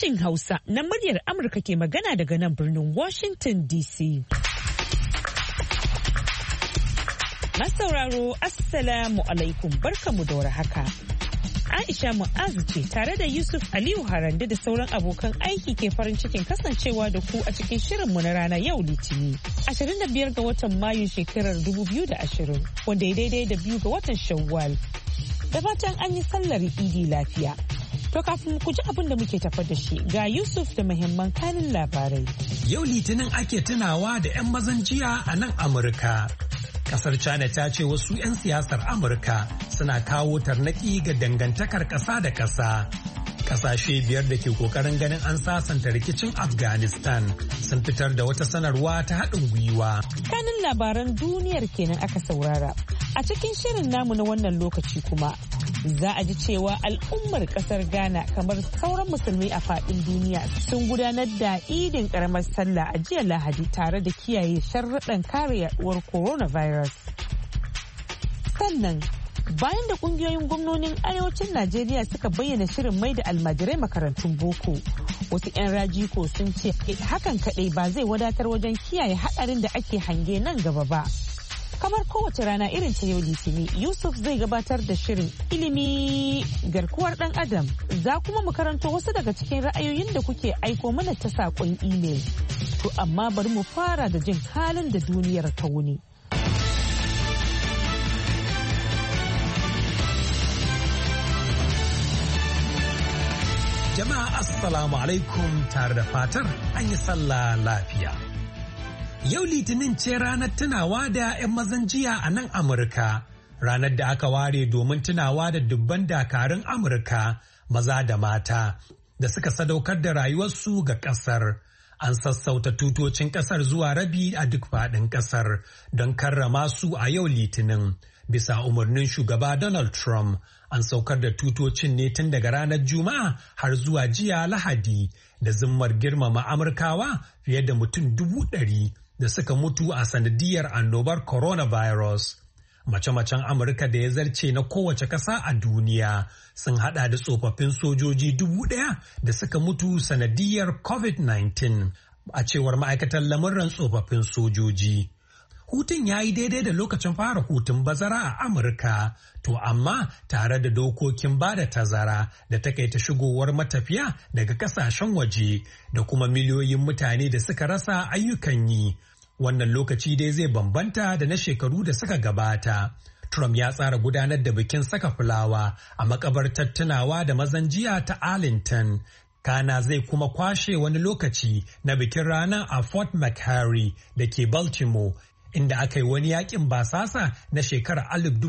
Sashin Hausa na muryar Amurka ke magana daga nan birnin Washington DC. Masauraro, Assalamu alaikum, barkamu da warhaka. Aisha Mu'azu ce tare da Yusuf Aliyu Harande da sauran abokan aiki ke farin cikin kasancewa da ku a cikin shirinmu na rana yau Litini 25 ga watan Mayu shekarar 2020 wanda ya daidai da 2 ga watan Shawwal. Da fatan an yi sallar Idi lafiya. To kafin ku ji abin da muke tafa da shi ga Yusuf da muhimman kanin labarai. Yau Litinin ake tunawa da 'yan mazan jiya a nan Amurka. Kasar China ta ce wasu 'yan siyasar Amurka suna kawo tarnaki ga dangantakar ƙasa da ƙasa. Ƙasashe biyar da ke ƙoƙarin ganin an sasanta rikicin Afghanistan sun fitar da wata sanarwa ta haɗin gwiwa. Kanin labaran duniyar kenan aka saurara. A cikin shirin namu na wannan lokaci kuma za a ji cewa al'ummar kasar Ghana kamar sauran musulmi a faɗin duniya sun gudanar da idin karamar sallah a jiya Lahadi tare da kiyaye sharruɗan kare yaduwar coronavirus. Sannan bayan da kungiyoyin gwamnonin arewacin Najeriya suka bayyana shirin mai da almajirai makarantun boko, wasu 'yan rajiko sun ce hakan kaɗai ba zai wadatar wajen kiyaye haɗarin da ake hange nan gaba ba. Kamar kowace rana irin ta yau Litinin, Yusuf zai gabatar da shirin ilimi garkuwar ɗan adam. Za kuma mu karanto wasu daga cikin ra'ayoyin da kuke aiko mana ta saƙon imel. To amma bari mu fara da jin halin da duniyar ta wuni. Jama'a Assalamu alaikum, tare da fatar an yi sallah lafiya. Yau Litinin ce ranar tunawa da 'yan mazan jiya a nan Amurka, ranar da aka ware domin tunawa da dubban dakarun Amurka maza da mata da suka sadaukar da rayuwarsu ga ƙasar. An sassauta tutocin ƙasar zuwa rabi a duk faɗin ƙasar don karrama su a yau Litinin. Bisa umarnin shugaba Donald Trump, an saukar da tutocin ne tun daga ranar Juma'a har zuwa jiya Lahadi da zimmar girmama Amurkawa fiye da mutum 100,000 da suka mutu a sanadiyar annobar coronavirus. Mace-macen Amurka da ya zarce na kowace ƙasa a duniya sun hada da tsofaffin sojoji 1,000 da suka mutu sanadiyar COVID-19 a cewar ma'aikatar lamurran tsofaffin sojoji. Hutun ya yi daidai da lokacin fara hutun bazara a Amurka, to amma tare da dokokin ba da tazara da takaita shigowar matafiya daga kasashen waje da kuma miliyoyin mutane da suka rasa ayyukan yi. Wannan lokaci dai zai bambanta da na shekaru da suka gabata. Trump ya tsara gudanar da bikin saka fulawa a makabartar tunawa da mazan jiya ta Arlington. Kana zai kuma kwashe wani lokaci na bikin rana a Fort McHenry da ke Baltimore, inda aka yi wani yakin basasa na shekarar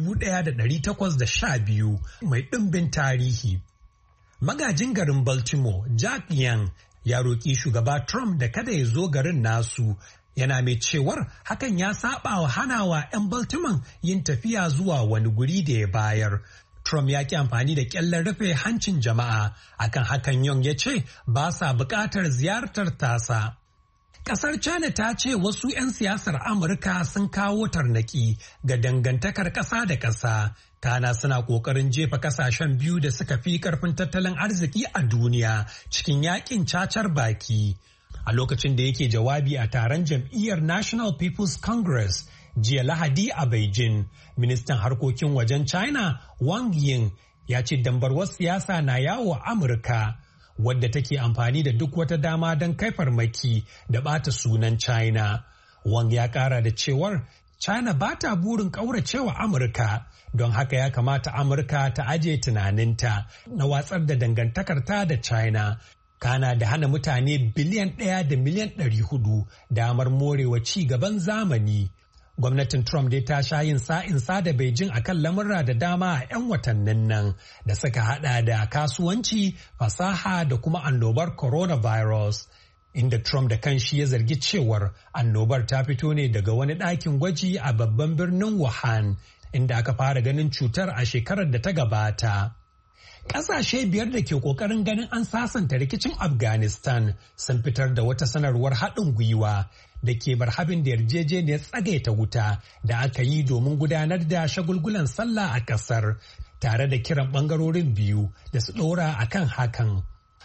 1812 mai ɗimbin tarihi. Magajin garin Baltimore, Jack Young, ya roƙi shugaba Trump da kada ya zo garin nasu, yana mai cewar hakan ya saba wa hanawa 'yan Baltimore yin tafiya zuwa wani guri da ya bayar. Trump ya ki amfani da ƙyallen rufe hancin jama'a, akan hakan Young ya ce ba sa buƙatar ziyartar tasa. Kasar China ta ce wasu 'yan siyasar Amurka sun kawo tarnaki ga dangantakar ƙasa da ƙasa. Kana suna ƙoƙarin jefa ƙasashen biyu da suka fi ƙarfin tattalin arziki a duniya cikin yakin cacar baki. A lokacin da yake jawabi a taron jam'iyyar National People's Congress jiya Lahadi a Beijing, ministan harkokin wajen China Wang Yi ya ce dambarwar siyasa na yawo a Amurka, wadda take amfani da duk wata dama don kai farmaki da bata sunan China. Wang ya kara da cewar China ba ta burin kauracewa Amurka, don haka ya kamata Amurka ta aje tunaninta na watsar da dangantakarta da China. Kana da hana mutane biliyan 1 da miliyan 400 damar morewa ci gaban zamani. Gwamnatin Trump dai ta sha yin sa'insa da Beijing akan lamurra da dama a 'yan watannin nan da suka hada da kasuwanci, fasaha da kuma annobar coronavirus. Inda Trump da kanshi ya zargi cewar annobar ta fito ne daga wani ɗakin gwaji a babban birnin Wuhan, inda aka fara ganin cutar a shekarar da ta gabata. Ƙasashe biyar da ke ƙoƙarin ganin an sasanta rikicin Afghanistan sun fitar da wata sanarwar haɗin gwiwa da ke barhabin da yarjejeniyar tsagaita wuta da aka yi domin gudanar da shagulgulan sallah a ƙasar, tare da kiran ɓangarorin biyu da su ɗora a kan hakan.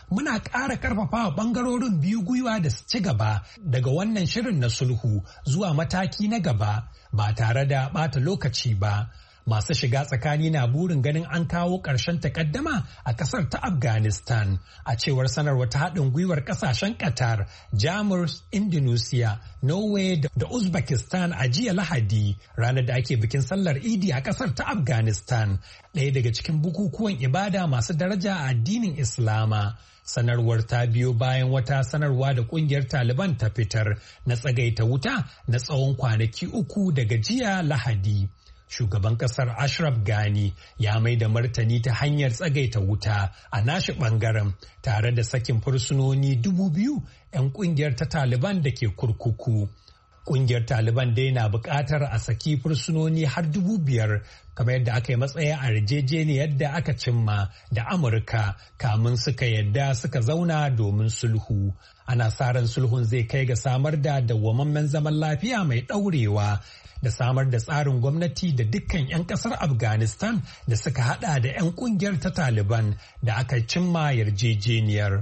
muna ƙara ƙarfafa ɓangarorin biyu gwiwa da su ci gaba daga wannan shirin na sulhu zuwa mataki na gaba ba tare da ɓata lokaci ba. Masu shiga tsakani na burin ganin an kawo ƙarshen takaddama a ƙasar ta Afghanistan, a cewar sanarwa ta haɗin gwiwar ƙasashen Qatar, Jamus, Indonesia, Norway da Uzbekistan a jiya Lahadi, ranar da ake bikin sallar Idi a ƙasar ta Afghanistan, ɗaya daga cikin bukukuwan ibada masu daraja a addinin Islama. Sanarwar ta biyo bayan wata sanarwa da kungiyar Taliban ta fitar na tsagaita wuta na tsawon kwanaki 3 daga jiya Lahadi. Shugaban kasar Ashraf Ghani ya mai da martani ta hanyar tsagaita wuta a nashi bangaren tare da sakin fursunoni 2,000 'yan kungiyar ta Taliban da ke kurkuku. Kungiyar Taliban dai na buƙatar a saki fursunoni har 5,000 kamar yadda aka yi matsaya a yarjejeniyar da aka cimma da Amurka kamun suka yadda suka zauna domin sulhu. Ana sa ran sulhun zai kai ga samar da dawwamammen zaman lafiya mai ɗaurewa da samar da tsarin gwamnati da dukkan 'yan kasar Afghanistan da suka hada da 'yan kungiyar ta Taliban da aka cimma yarjejeniyar.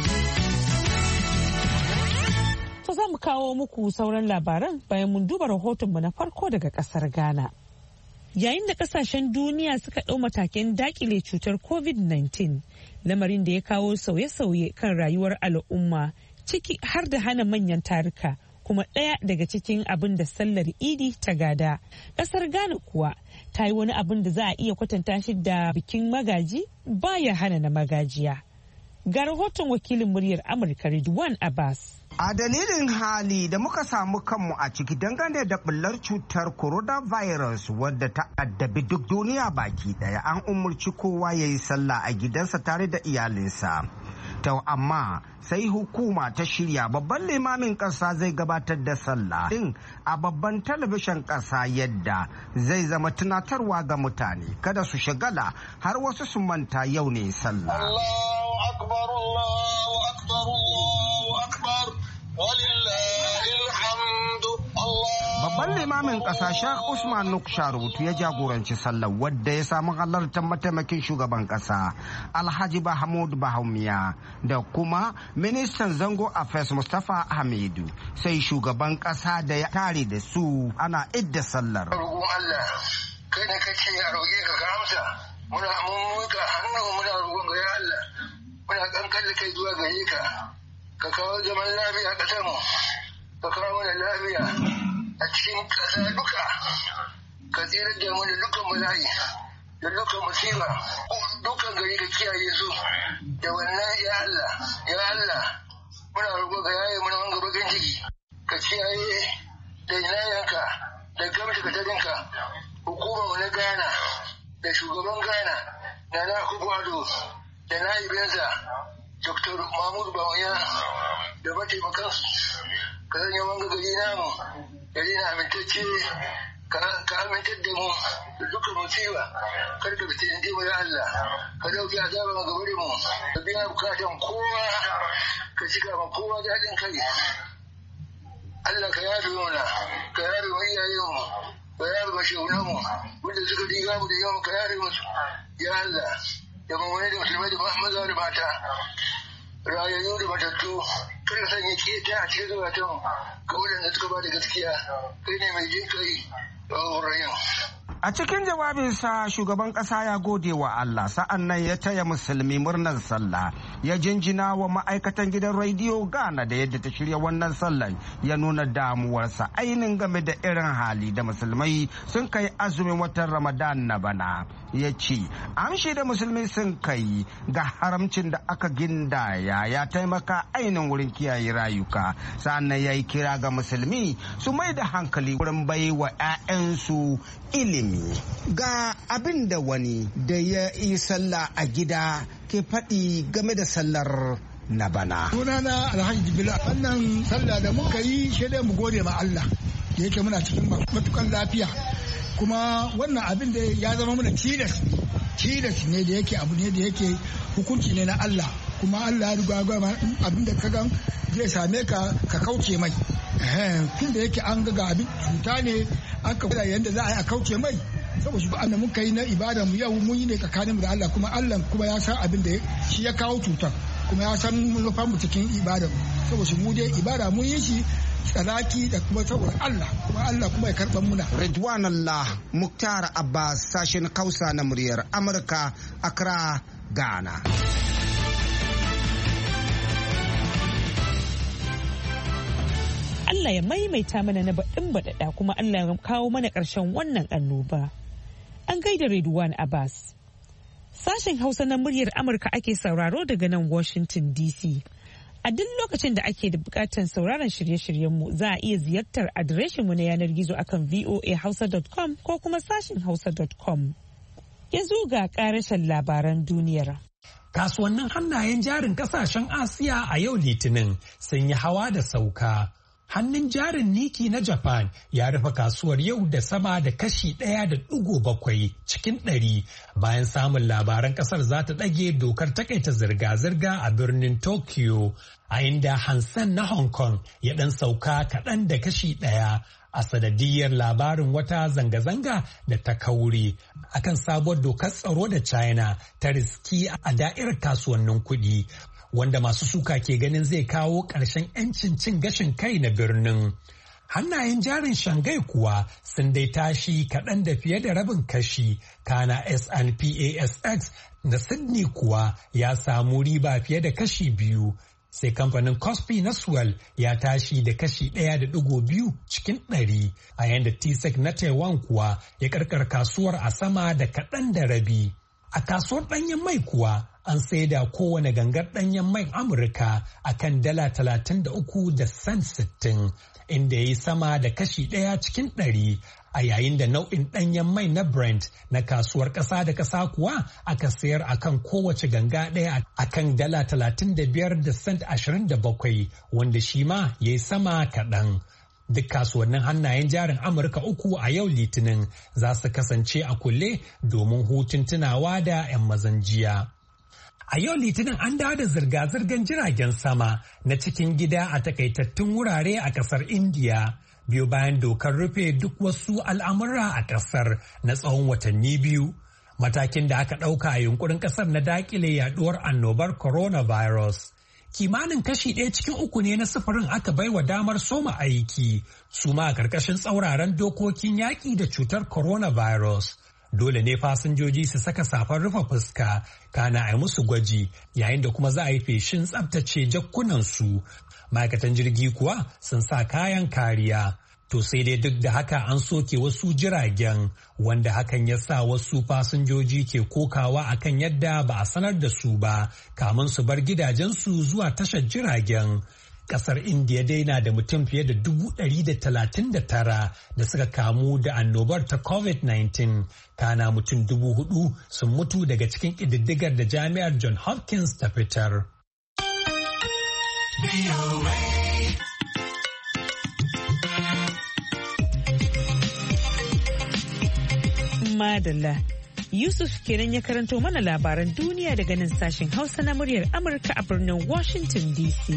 To za mu kawo muku sauran labaran bayan mun duba rahotonmu na farko daga kasar Ghana. Yayin da kasashen duniya suka ɗau matakin dakile cutar COVID-19, lamarin da ya kawo sauye-sauye kan rayuwar al'umma ciki har da hana manyan taruka. Kuma ɗaya daga cikin abin da sallar idi ta gada. Ƙasar Ghana kuwa ta yi wani abin da za a iya kwatanta shi da bikin magaji baya hana na magajiya. Ga rahoton wakilin muryar Amurka Ridwan Abbas. A dalilin hali da muka samu kanmu a ciki dangane da bullar cutar coronavirus wadda ta addabi duk duniya baki daya, an umurci kowa ya yi sallah a gidansa tare da iyalinsa. Amma sai hukuma ta shirya babban limamin ƙasa zai gabatar da sallah din a babban talabishin ƙasa yadda zai zama tunatarwa ga mutane kada su shagala har wasu su manta yau ne sallah. Allahu akbar, Allahu akbar, Allahu akbar, walillahil hamdu. Babban limamin ƙasa Sheikh Usman Nuksharutu ya jagoranci sallar wadda ya samu halartar mataimakin shugaban ƙasa Alhaji Mahmud Bahaumiya da kuma ministan zango Affairs Mustapha Hamidu, sai shugaban ƙasa da ya tare da su ana idda sallar. Roƙon Allah kai ne kace a roƙe ka amsa, muna muka hannu muna roƙon ga Allah, muna kankan da kai zuwa gare ka kawo zaman lafiya a ƙasar mu, ka kawo mana lafiya a cikin ƙasa duka, ka tsira da mu da dukkan bala'i da dukkan musiba, dukkan gari ka kiyaye su da wannan ya Allah muna roƙo ka yaye mana wanga bakin ciki, ka kiyaye da inayanka da gamshi ka tarinka hukumar na Ghana da shugaban Ghana da na Akufo-Addo da na ibinsa Dr. Mahmud Bawumia da mataimakansu, ka sanya wanga gari namu gari na amintacce, ka amintar da mu da dukkan musiba, kar ka fitince mu ya Allah, ka dauki azaba ga gare mu, ka biya bukatan kowa, ka cika ma kowa daɗin kai. Allah ka yafe mana, ka yafe ma iyayenmu, ka yafe ma shehunanmu wanda suka riga mu da yawan, ka yafe musu ya Allah, da mamani da musulmai da maza da mata, rayayyu da matattu, kar ka sanya kiyata a cikin zukatanmu ga waɗanda suka ba da gaskiya, kai ne mai jin kai da rayu. A cikin jawabinsa shugaban ƙasa ya gode wa Allah, sa'an nan ya taya musulmi murnar sallah, ya jinjina wa ma'aikatan gidan rediyo Ghana da yadda ta shirya wannan sallah, ya nuna damuwarsa ainihin game da irin hali da musulmai sun kai azumin watan Ramadan na bana. Ya ce amshi da musulmi sun kai ga haramcin da aka gindaya ya taimaka ainihin wurin kiyaye rayuka, sa'an nan ya yi kira ga musulmi su mai da hankali wurin bai wa 'ya'yansu ilimi. Ga abin da wani da ya yi sallah a gida ke faɗi game da sallar na bana. Sunana Alhaji Jibril, wannan sallah da muka yi shi dai mu gode ma Allah da yake muna cikin matukan lafiya, kuma wannan abin da ya zama muna tilas ne da yake abu ne da yake hukunci ne na Allah, kuma Allah ya riga abin da ka gan zai same ka kauce mai. Tun da yake an ga abin cuta ne aka gwada yadda za a yi a kauce mai, saboda shi ba'an da muka yi na ibada mu yau mun yi ne tsakaninmu da Allah, kuma Allah kuma ya san abin da shi ya kawo cutar, kuma ya san manufar mu cikin ibada saboda mu dai ibada mun yi shi tsanaki da kuma saboda Allah kuma ya karɓar muna. Ridwanullah Muktar Abbas sashen Hausa na muryar Amurka Accra, Ghana. Allah ya maimaita mana na baɗin baɗaɗa kuma Allah ya kawo mana ƙarshen wannan annoba. An gaida Ridwan Abbas. Sashen Hausa na muryar Amurka ake sauraro daga nan Washington DC. A duk lokacin da ake da bukatar sauraron shirye-shiryenmu za a iya ziyartar adireshinmu na yanar gizo akan voahausa.com ko kuma sashen hausa.com. Yanzu ga karashen labaran duniyar. Kasuwannin hannayen jarin kasashen Asiya a yau Litinin sun yi hawa da sauka. Hannun jarin Niki na Japan ya rufe kasuwar yau da sama da kashi 1.7 cikin 100 bayan samun labaran kasar za ta ɗage dokar takaita zirga-zirga a birnin Tokyo, a inda Hansen na Hong Kong ya ɗan sauka kaɗan da kashi 1 a sanadiyyar labarin wata zanga-zanga da ta kauri akan sabuwar dokar tsaro da China ta riski a da'irar kasuwannin kuɗi. Wanda masu suka ke ganin zai kawo ƙarshen 'yancin cin gashin kai na birnin. Hannayen jarin Shanghai kuwa sun dai tashi kaɗan da fiye da rabin kashi, kana S&P ASX na Sydney kuwa ya samu riba fiye da kashi 2. Sai kamfanin Kospi na Swell ya tashi da kashi 1.2 cikin 100, a yanda TSEC na Taiwan kuwa ya karkar kasuwar a sama da kaɗan da rabi. A kasuwar ɗanyen mai kuwa an saida kowane gangar ɗanyen mai Amurka a kan $33 da cent 60, inda ya yi sama da kashi 1 cikin 100, a yayin da nau'in ɗanyen mai na Brent na kasuwar ƙasa da ƙasa kuwa aka sayar a kan kowace ganga ɗaya a kan $35 da cent 27, wanda shi ma ya yi sama kaɗan. Duk kasuwannin hannayen jarin Amurka uku a yau Litinin za su kasance a kulle domin hutun tunawa da 'yan mazan jiya. A yau Litinin an dawo da zirga-zirgar jiragen sama na cikin gida a takaitattun wurare a kasar Indiya, biyu bayan dokar rufe duk wasu al'amura a kasar na tsawon watanni 2. Matakin da aka ɗauka a yunkurin kasar na dakile yaduwar annobar coronavirus. Kimanin kashi 1 cikin 3 ne na sufurin aka baiwa damar soma aiki, su ma a ƙarƙashin tsauraran dokokin yaƙi da cutar coronavirus. Dole ne fasinjoji su saka safar rufe fuska, kana a yi musu gwaji, yayin da kuma za a yi feshin tsabtace jakkunansu. Ma'aikatan jirgi kuwa sun sa kayan kariya. To sai dai duk da haka an soke wasu jiragen, wanda hakan ya sa wasu fasinjoji ke kokawa akan yadda ba a sanar da su ba kamun su bar gidajensu zuwa tashar jiragen. Kasar Indiya dai na da mutum fiye da 139 da suka kamu da annobar ta COVID-19, kana mutum 4,000 sun mutu daga cikin ƙididdigar da jami'ar John Hopkins ta fitar. Madalla. Yusuf kenan ya karanto mana labaran duniya daga nan sashen Hausa na muryar Amurka a birnin Washington DC.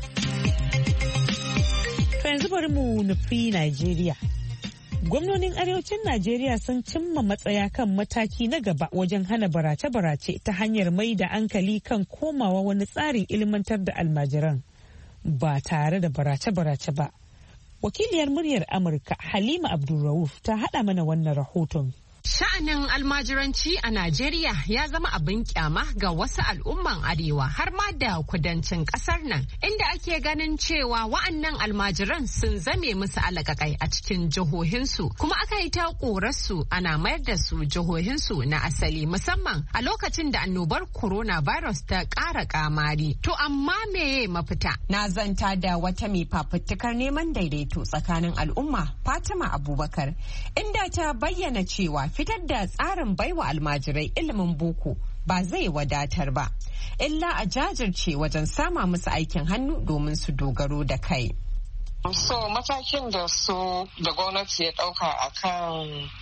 To yanzu bari mu nufi Najeriya. Gwamnonin arewacin Najeriya sun cimma matsaya kan mataki na gaba wajen hana barace-barace ta hanyar mai da hankali kan komawa wani tsarin ilmantar da almajiran ba tare da barace-barace ba. Wakiliyar muryar Amurka Halima Abdulrauf ta haɗa mana wannan rahoton. Sha'anin almajiranci a Najeriya ya zama abin kyama ga wasu al'umman arewa har ma da kudancin kasar nan, inda ake ganin cewa wa'annan almajiran sun zame musu alakakai a cikin jihohinsu, kuma aka yi ta korarsu ana mayar da su jihohinsu na asali, musamman a lokacin da annobar coronavirus ta ƙara kamari. To amma meye mafita? Na zanta da wata mai fafutukar neman daidaito tsakanin al'umma, Fatima Abubakar, inda ta bayyana cewa fitar da tsarin baiwa almajirai ilimin boko ba zai wadatar ba, illa a jajirce wajen sama musu aikin hannu domin su dogaro da kai. So matakin da gwamnati ya dauka akan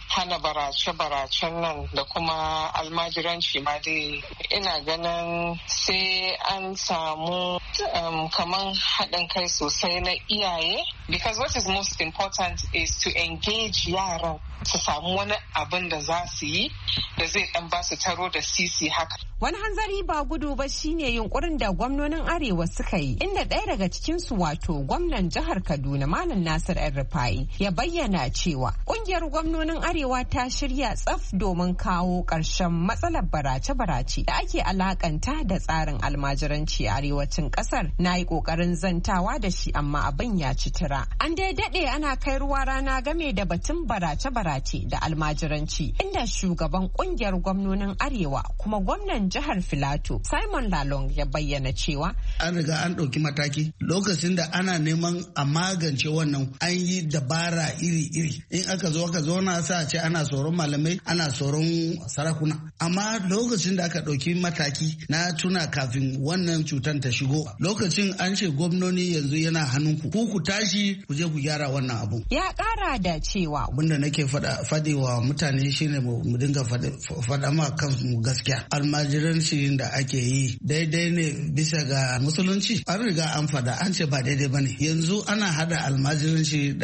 hana barace-baracen nan da kuma almajiranci ma dai ina ganin sai an samu kaman haɗin kai sosai na iyaye, because what is most important is to engage yaran su samu wani abin da za su yi da zai dan ba su taro da sisi haka. Wani hanzari ba gudu ba shine yunkurin da gwamnonin Arewa suka yi, inda ɗaya daga cikinsu wato gwamnan jihar Kaduna Malam Nasir El-Rufai ya bayyana cewa ƙungiyar gwamnonin Arewa ta shirya tsaf domin kawo ƙarshen matsalar barace-barace da ake alakanta da tsarin almajiranci a arewacin ƙasar. Na yi ƙoƙarin zantawa da shi amma abin ya ci tura. An dai daɗe ana kai ruwa rana game da batun barace-barace da almajiranci, inda shugaban ƙungiyar gwamnonin Arewa kuma gwamnan jihar Filato Simon Lalong ya bayyana cewa an riga an ɗauki mataki lokacin da ana neman a magance wannan, an yi dabara iri-iri. In aka zo na sa ce ana tsoron malamai, ana tsoron sarakuna, amma lokacin da aka ɗauki mataki na tuna kafin wannan cutar ta shigo, lokacin an ce gwamnoni yanzu yana hannunku, ku tashi ku je ku gyara wannan abu. Ya ƙara da cewa abinda nake faɗi wa mutane shine mu dinga faɗa ma kanmu gaskiya. Almajiranci da ake yi daidai ne bisa ga musulunci, an riga an faɗa, an ce ba daidai bane. Yanzu ana hada almajiranci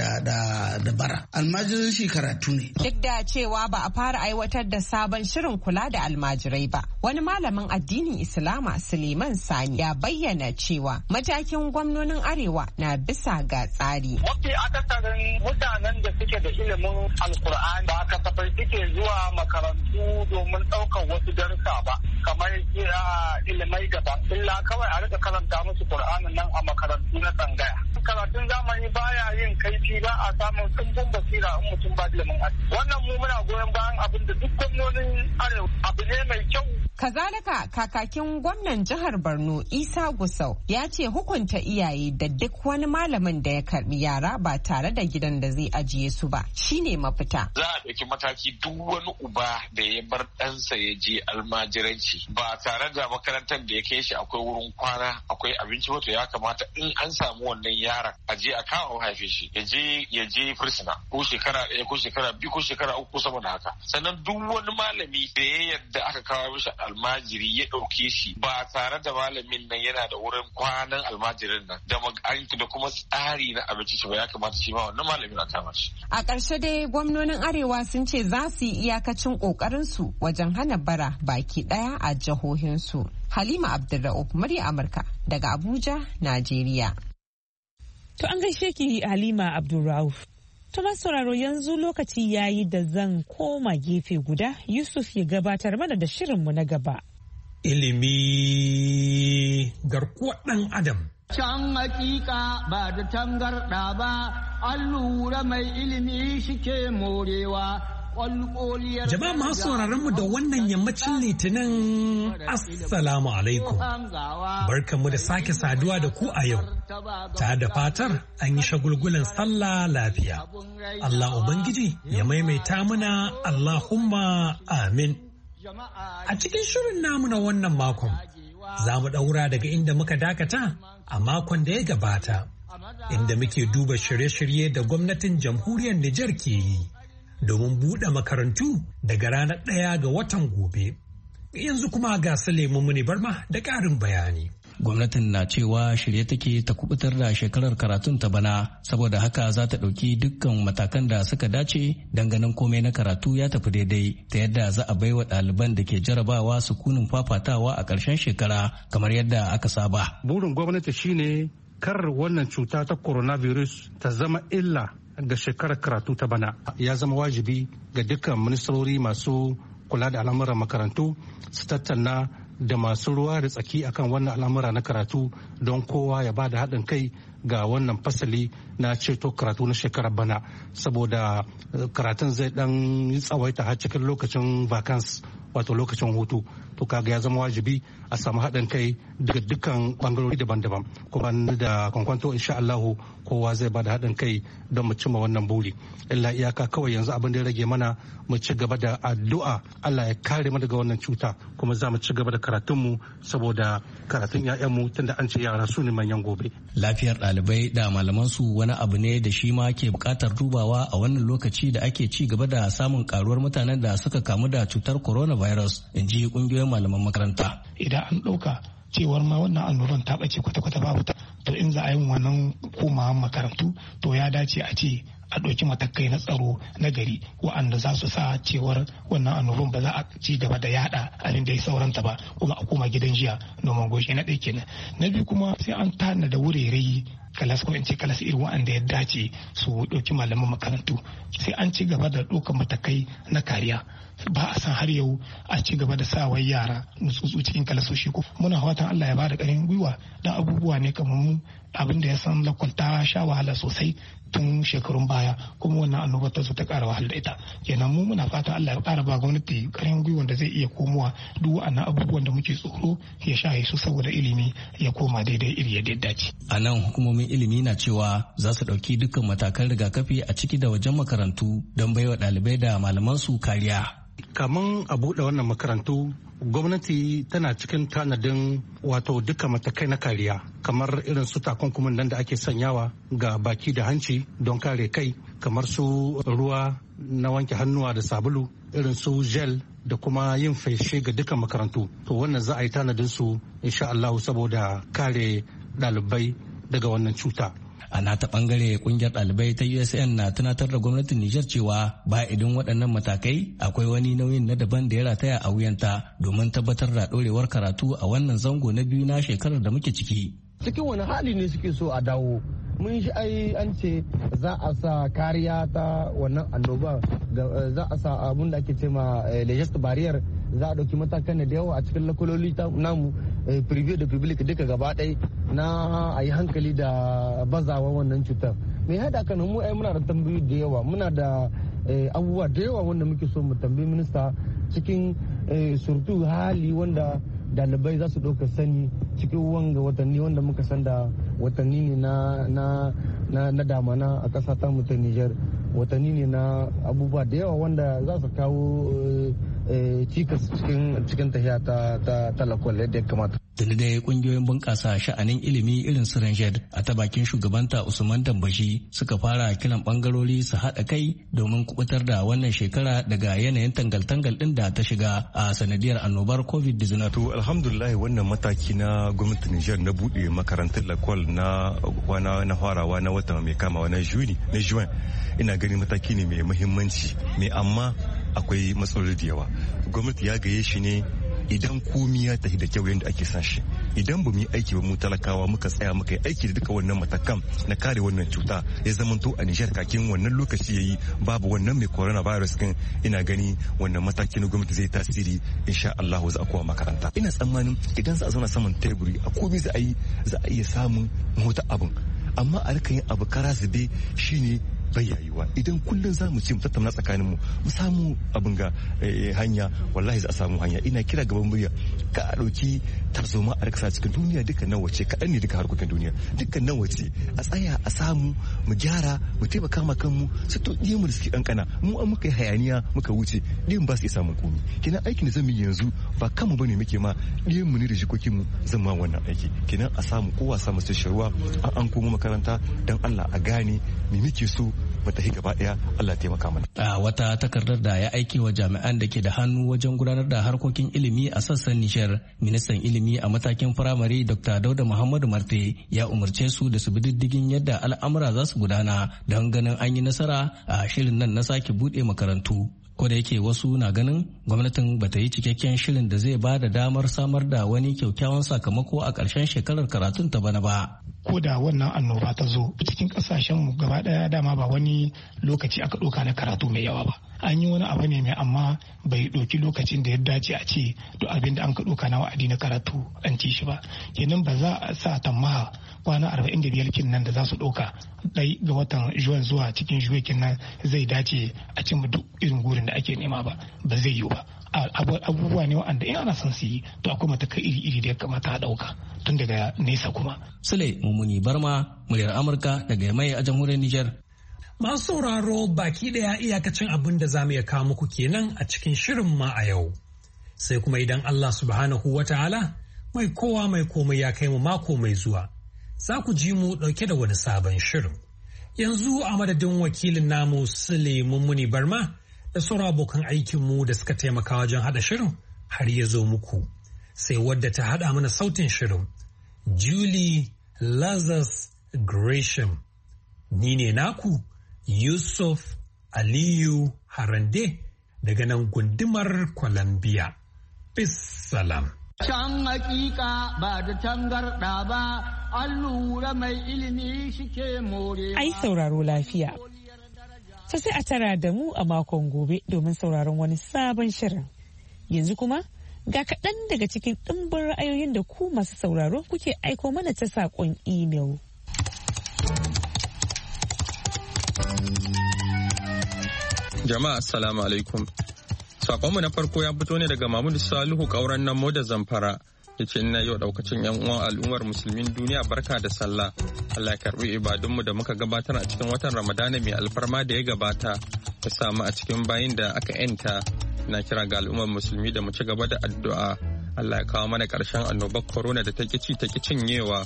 da bara. Almajiranci karatu ne. Duk da cewa ba a fara aiwatar da sabon shirin kula da almajirai ba, wani malamin addinin Islama Suleiman Sani ya bayyana cewa matakin gwamnonin Arewa na bisa ga tsari. Mafi akasarin mutanen da suke da ilimin Alkur'ani ba kasafai suke zuwa makarantu domin ɗaukar wasu darussa ba, kamar ilimai gaba. Illa kawai a rika karanta musu Qur'anin nan a makarantu na tsangaya. Karatun zamani baya yin kaifi, ba a samun tsumbun basira in mutum ba ilimin addini. Wannan mu muna goyon bayan abin da duk gwamnonin Arewa abu ne mai kyau. Kazalika kakakin gwamnan jihar Borno Isa Gusau ya ce hukunta iyaye da duk wani malamin da ya karbi yara ba tare da gidan da zai ajiye su ba shine mafita. Za a ɗauki mataki duk wani uba da ya bar ɗansa ya je almajiranci ba tare da makarantar da ya kai shi akwai wurin kwana, akwai abinci, wato ya kamata in an samu wannan yaron a je a kawo haife shi ya je fursuna ko shekara ɗaya ko shekara biyu ko shekara uku sama da haka. Sannan duk wani malami da ya yadda aka kawo mishi almajiri ya ɗauke shi ba tare da malamin nan yana da wurin kwanan almajirin nan da kuma tsari na abinci shi ba, ya kamata shi ma wannan malamin a kama shi. A ƙarshe dai gwamnonin Arewa sun ce za su yi iyakacin ƙoƙarinsu wajen hana bara baki ɗaya a jihohinsu. Halima Abdulra'uf, murya Amurka daga Abuja, Najeriya. To an gaishe ki Halima Abdulra'uf. To sauraro yanzu lokaci yayi da zan koma gefe guda Yusuf ya gabatar mana da shirinmu na gaba. Ilimi garkuwar ɗan Adam. Can hakika ba da tangarɗa ba, an lura mai ilimi shike morewa. Jama'a masu sauraron mu da wannan yammacin Litinin Assalamu alaikum. Barkanmu da sake saduwa da ku a yau. Ta da fatar an yi shagulgulan sallah lafiya. Allah Ubangiji ya maimaita muna Allahumma amin. A cikin shirin namu na wannan makon, za mu ɗaura daga inda muka dakata a makon da ya gabata, inda muke duba shirye-shirye da gwamnatin jamhuriyar Nijar ke yi domin buɗe makarantu daga ranar 1 ga watan gobe. Yanzu kuma ga Suleiman Muni Barma da ƙarin bayani. Gwamnatin na cewa shirye take ta kubutar da shekarar karatun ta bana, saboda haka za ta ɗauki dukkan matakan da suka dace ganin komai na karatu ya tafi daidai, ta yadda za a baiwa ɗaliban da ke jarabawa sukunin fafatawa a ƙarshen shekara kamar yadda aka saba. Burin gwamnati shine kar wannan cuta ta coronavirus ta zama illa ga shekarar karatu ta bana. Ya zama wajibi ga dukkan ministrori masu kula da al'amuran makarantu su tattauna da masu ruwa da tsaki akan wannan al'amura na karatu don kowa ya ba da haɗin kai ga wannan fasali na ceto karatu na shekarar bana, saboda karatun zai dan tsawaita har cikin lokacin vacance wato lokacin hutu. To kaga ya zama wajibi a samu haɗin kai daga dukkan bangarori daban-daban, kuma da kwankwanto insha Allah kowa zai bada haɗin kai don mu cimma wannan buri. Illa iyaka kawai yanzu abin da ya rage mana mu ci gaba da addu'a Allah ya kare mu daga wannan cuta, kuma za mu ci gaba da karatunmu saboda karatun 'ya'yanmu tunda an ce yara su ne manyan gobe. Lafiyar ɗalibai da malamansu wani abu ne da shi ma ke buƙatar dubawa a wannan lokaci da ake ci gaba da samun karuwar mutanen da suka kamu da cutar coronavirus, in ji ƙungiyoyin malaman makaranta. Idan an ɗauka cewar ma wannan annoban ta ɓace kwata-kwata babu ta, to in za a yi wannan komawan makarantu to ya dace a ce a ɗauki matakai na tsaro na gari wa'anda za su sa cewar wannan annoban ba za a ci gaba da yada abin da ya sauranta ba, kuma a koma gidan jiya noman goshi. Na ɗaya kenan. Na biyu kuma sai an tana da wurare kalas ko in ce kalas irin wa'anda ya dace su ɗauki malaman makarantu, sai an ci gaba da ɗaukar matakai na kariya. Ba a san har yau a ci gaba da sawa yara nutsutsu cikin kalasoshi ko muna fatan Allah ya bada ƙarin gwiwa dan abubuwa ne kamar mu abin da ya san lakwalta sha wahala sosai tun shekarun baya, kuma wannan annobar ta zo ta ƙara wahala da ita. Kenan mu muna fatan Allah ya ƙara ba gwamnati ƙarin gwiwa da zai iya komowa duk wa'annan abubuwan da muke tsoro ya shaye su saboda ilimi ya koma daidai iri ya dace. A nan hukumomin ilimi na cewa za su ɗauki dukkan matakan rigakafi a ciki da wajen makarantu don baiwa ɗalibai da malaman su kariya. Kamun a buɗe wannan makarantu, gwamnati tana cikin tanadin wato duka matakai na kariya, kamar irin su takunkumin nan da ake sanyawa ga baki da hanci don kare kai, kamar su ruwa na wanke hannuwa da sabulu, irin su gel da kuma yin feshe ga duka makarantu. To wannan za a yi tanadin su insha Allah saboda kare ɗalibai daga wannan cuta. A nata bangare kungiyar ɗalibai ta USN na tunatar da gwamnatin Nijar cewa ba idan waɗannan matakai akwai wani nauyin na daban da ya rataya a wuyanta domin tabbatar da ɗorewar karatu a wannan zango na biyu na shekarar da muke ciki. Cikin wani hali ne suke so a dawo? Mun shi ai an ce za a sa kariya ta wannan annoba, za a sa abun da ake ce ma legist barrier, za a ɗauki matakan da yawa a cikin lakololi namu private da public duka gaba ɗaya na a yi hankali da bazawa wannan cutar. Me haɗa kan mu ai muna da tambayoyi da yawa, muna da abubuwa da yawa wanda muke so mu tambayi minista cikin surtu hali wanda dalibai za su ɗauka sani cikin wanga watanni wanda muka san da watanni ne na damana a ƙasa ta mu ta Nijar, watanni ne na abubuwa da yawa wanda za su kawo cikas cikin tafiya ta talakwal yadda ya kamata. Tuni dai kungiyoyin bunƙasa sha'anin ilimi irin su Ranjad a ta bakin shugabanta Usman Dambashi suka fara kiran bangarori su haɗa kai domin kubutar da wannan shekara daga yanayin tangal-tangal ɗin da ta shiga a sanadiyar annobar COVID-19. To alhamdulillah wannan mataki na gwamnatin Nijar na buɗe makarantun lakwal na farawa na wata mai kamawa na Juin ina ganin mataki ne mai muhimmanci ne, amma akwai matsaloli da yawa. Gwamnati ya gaye shi ne idan komi ya tafi da kyau yadda ake son shi. Idan ba mu yi aiki ba mu talakawa muka tsaya muka yi aiki da duka wannan matakan na kare wannan cuta, ya zamanto a Nijar kakin wannan lokaci yayi babu wannan mai coronavirus kin, ina gani wannan mataki na gwamnati zai tasiri, insha Allah za a kowa makaranta. Ina tsammanin idan za a zauna saman teburi a komi za a iya samun mota abin, amma a rika yin abu kara zube shine bai yayuwa. Idan kullum za mu ce mu tattauna tsakaninmu mu samu abin ga hanya, wallahi za a samu hanya. Ina kira gaban murya ka a ɗauki tarzoma a rikasa cikin duniya duka nan wace kaɗan ne duka harkokin duniya duka nan wace a tsaya a samu mu gyara mu taimaka ma kanmu su to mu da suke kankana mu an muka yi hayaniya muka wuce ɗiyan ba su iya samun komi. Kenan aikin da zan yi yanzu ba kanmu bane muke ma ɗiyan mu ne da jikokin mu zan ma wannan aiki. Kenan a samu kowa samu ruwa an komo makaranta dan Allah a gane me muke so matahi gaba daya, Allah taimaka mana. A wata takardar da ya aiki wa jami'an da ke da hannu wajen gudanar da harkokin ilimi a sassan Nijar, ministan ilimi a matakin firamare Dr. Dauda Muhammadu Marte ya umarce su da su bi diddigin yadda al'amura za su gudana don ganin an yi nasara a shirin nan na sake buɗe makarantu. Ko da yake wasu na ganin gwamnatin bata yi cikakken shirin da zai ba da damar samar da wani kyakkyawan sakamako a ƙarshen shekarar karatun ta bana ba. Ko da wannan annoba ta zo cikin kasashenmu gaba daya, dama ba wani lokaci aka ɗauka na karatu mai yawa ba. An yi wani abu ne mai amma bai ɗauki lokacin da ya dace a ce duk abin da an ka ɗauka na wa'adi na karatu an ci shi ba. Kenan ba za a sa tammaha kwana 45 kin nan da za su ɗauka ɗai ga watan juwan zuwa cikin juwe kin nan zai dace a cimma duk irin gurin da ake nema ba zai yiwu ba. abubuwa ne wa'anda in ana son su yi to akwai matakai iri-iri da ya kamata a ɗauka tun daga nesa kuma. Sule Mummuni Barma, muryar Amurka daga Yamai a jamhuriyar Nijar. Masu sauraro baki daya iyakacin abin da za mu iya kawo muku kenan a cikin shirin ma a yau. Sai kuma idan Allah subhanahu wa ta'ala mai kowa mai komai ya kai mu mako mai zuwa. Za ku ji mu ɗauke da wani sabon shirin. Yanzu a madadin wakilin namu Sule Mummuni Barma da sauran abokan aikinmu da suka taimaka wajen haɗa shirin har ya zo muku. Sai wadda ta haɗa mana sautin shirin, Julie Lazarus Gresham. Ni ne naku Yusuf Aliyu Harande daga nan gundumar Columbia. Bissalam. Can hakika ba da tangarɗa ba, an lura mai ilimi shike more. Ai sauraro lafiya. Sai a tara da mu a makon gobe domin sauraron wani sabon shirin. Yanzu kuma ga kaɗan daga cikin ɗimbin ra'ayoyin da ku masu sauraro kuke aiko mana ta saƙon imel. Jama'a assalamu alaikum. Sakonmu na farko ya fito ne daga Mahmud Salihu ƙauren nan da Zamfara. Yace ina yau daukacin yan uwan al'ummar musulmin duniya barka da sallah. Allah ya karbi ibadunmu da muka gabatar a cikin watan Ramadana mai alfarma da ya gabata. Ya samu a cikin bayin da aka yanta. Na kira ga al'ummar musulmi da mu ci gaba da addu'a. Allah ya kawo mana ƙarshen annobar corona da ta kici ta cinyewa.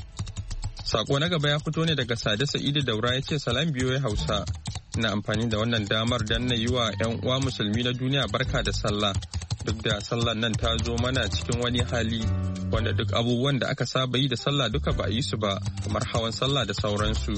Sako na gaba ya fito ne daga Sade Sa'idu Daura ya ce salam biyo ya Hausa. Ina amfani da wannan damar don na yi wa 'yan uwa musulmi na duniya barka da sallah. Duk da sallar nan ta zo mana cikin wani hali wanda duk abubuwan da aka saba yi da sallah duka ba a yi su ba kamar hawan sallah da sauransu.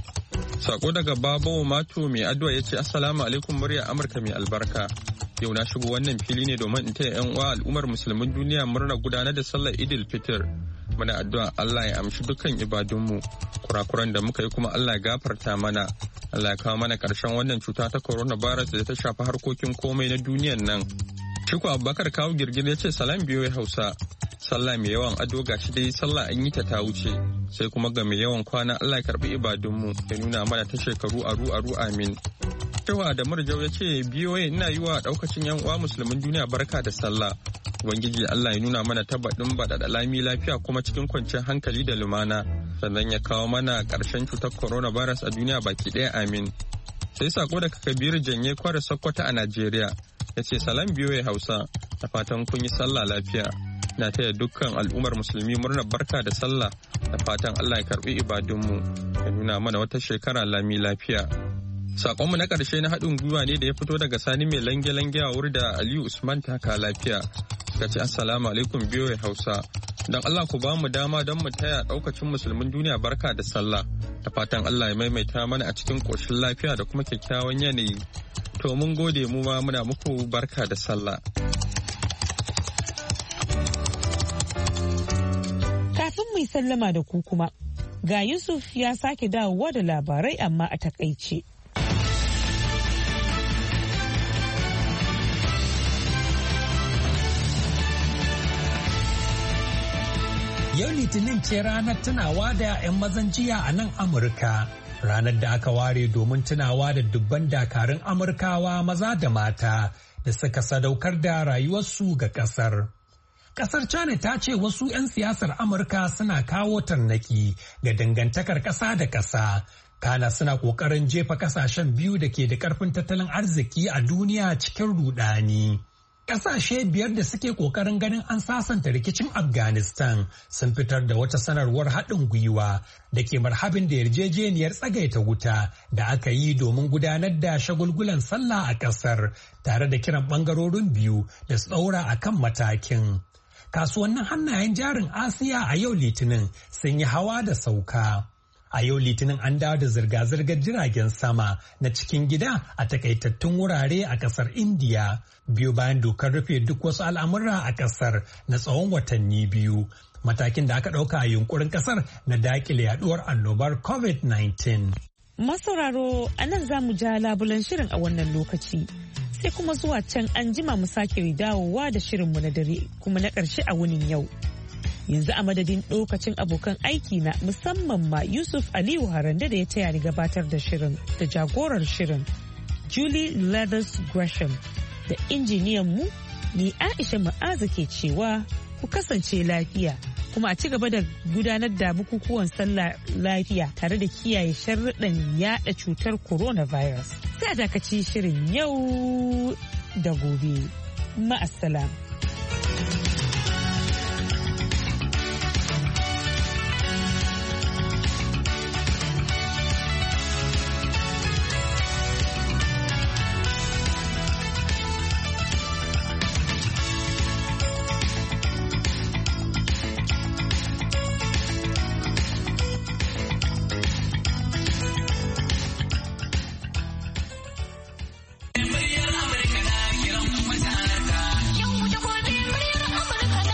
Sako daga Babawo Mato mai addu'a ya ce assalamu alaikum murya Amurka mai albarka. Yau na shigo wannan fili ne domin in taya 'yan uwa al'ummar musulmin duniya murna gudanar da sallar Idil Fitr. Muna addu'a Allah ya amshi dukkan ibadunmu, kurakuran da muka yi kuma Allah ya gafarta mana. Allah ya kawo mana ƙarshen wannan cuta ta coronavirus da ta shafi harkokin komai na duniyan nan. Shiko Abubakar Kawu Girgir ya ce salam biyo ya Hausa. Sallah mai yawan ado gashi dai sallah an yi ta wuce. Sai kuma ga mai yawan kwana Allah ya karbi ibadunmu ya nuna mana ta shekaru aru amin. Cewa da Murjau ya ce biyo ina yi wa daukacin yan uwa musulmin duniya barka da sallah. Ubangiji Allah ya nuna mana tabbaɗin baɗaɗa lami lafiya kuma cikin kwanciyar hankali da lumana. Sannan ya kawo mana ƙarshen cutar coronavirus a duniya baki ɗaya amin. Sai sako daga Kabiru Janye Kwara Sokoto a Najeriya. Ya ce salam biyo ya Hausa, da fatan kun yi sallah lafiya. Na taya dukkan al'ummar musulmi murnar barka da sallah, da fatan Allah ya karɓi ibadunmu ya nuna mana wata shekara lami lafiya. Sakonmu na ƙarshe na haɗin gwiwa ne da ya fito daga Sani mai lange-lange a wuri da Aliyu Usman taka lafiya. Suka ce assalamu alaikum biyo ya Hausa. Don Allah ku ba mu dama don mu taya ɗaukacin musulmin duniya barka da sallah. Da fatan Allah ya maimaita mana a cikin ƙoshin lafiya da kuma kyakkyawan yanayi. To mun gode mu ma muna muku barka da sallah. Kafin mu yi sallama da ku kuma, ga Yusuf ya sake dawowa da labarai amma a takaice. Yau Litinin ce ranar tunawa da 'yan mazan jiya a nan Amurka. Ranar da aka ware domin tunawa da dubban dakarun Amurkawa maza da mata da suka sadaukar da rayuwarsu ga ƙasar. Ƙasar China ta ce wasu 'yan siyasar Amurka suna kawo tarnaki ga dangantakar ƙasa da ƙasa. Kana suna ƙoƙarin jefa ƙasashen biyu da ke da ƙarfin tattalin arziki a duniya cikin rudani. Ƙasashe biyar da suke ƙoƙarin ganin an sasanta rikicin Afghanistan sun fitar da wata sanarwar haɗin gwiwa da ke marhabin da yarjejeniyar tsagaita wuta da aka yi domin gudanar da shagulgulan sallah a ƙasar tare da kiran ɓangarorin biyu da su ɗaura a kan matakin. Kasuwannin hannayen jarin Asiya a yau Litinin sun yi hawa da sauka. A yau Litinin an dawo da zirga-zirgar jiragen sama na cikin gida a takaitattun wurare a kasar Indiya biyu bayan dokar rufe duk wasu al'amura a kasar na tsawon watanni biyu. Matakin da aka ɗauka a yunkurin kasar na dakile yaduwar annobar COVID-19. Masauraro, a nan za mu ja labulan shirin a wannan lokaci. Sai kuma zuwa can an jima mu sake dawowa da shirinmu na dare kuma na ƙarshe a wunin yau. Yanzu a madadin lokacin abokan aiki na musamman ma Yusuf Aliyu Harande da ya taya ni gabatar da shirin da jagorar shirin Julie Leathers Gresham da injiniyan mu Ni Aisha Ma'azu ke cewa ku kasance lafiya kuma a ci gaba da gudanar da bukukuwan sallah lafiya tare da kiyaye sharruɗan yada cutar coronavirus. Sai a dakaci shirin yau da gobe. Ma'assalam.